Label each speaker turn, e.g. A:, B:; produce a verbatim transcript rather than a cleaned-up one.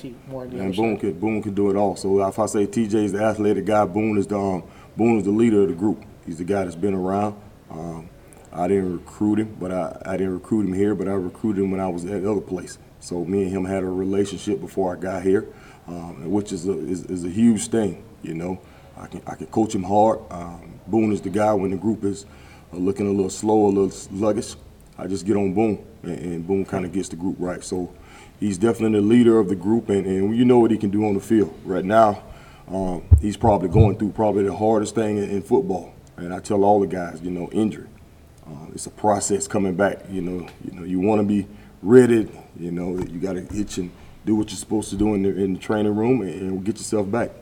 A: more on the
B: And
A: other
B: Boone
A: side.
B: could Boone could do it all. So if I say T J is the athletic guy, Boone is the um, Boone is the leader of the group. He's the guy that's been around. Um, I didn't recruit him, but I, I didn't recruit him here, but I recruited him when I was at the other place. So me and him had a relationship before I got here, um, which is a, is, is a huge thing. You know, I can I can coach him hard. Um, Boone is the guy when the group is uh, looking a little slow, a little sluggish. I just get on Boone, and, and Boone kind of gets the group right. So he's definitely the leader of the group, and, and you know what he can do on the field. Right now, um, he's probably going through probably the hardest thing in, in football. And I tell all the guys, you know, injury. Uh, it's a process coming back. You know, you know, you want to be ready. You know, you got to itch and do what you're supposed to do in the, in the training room and, and get yourself back.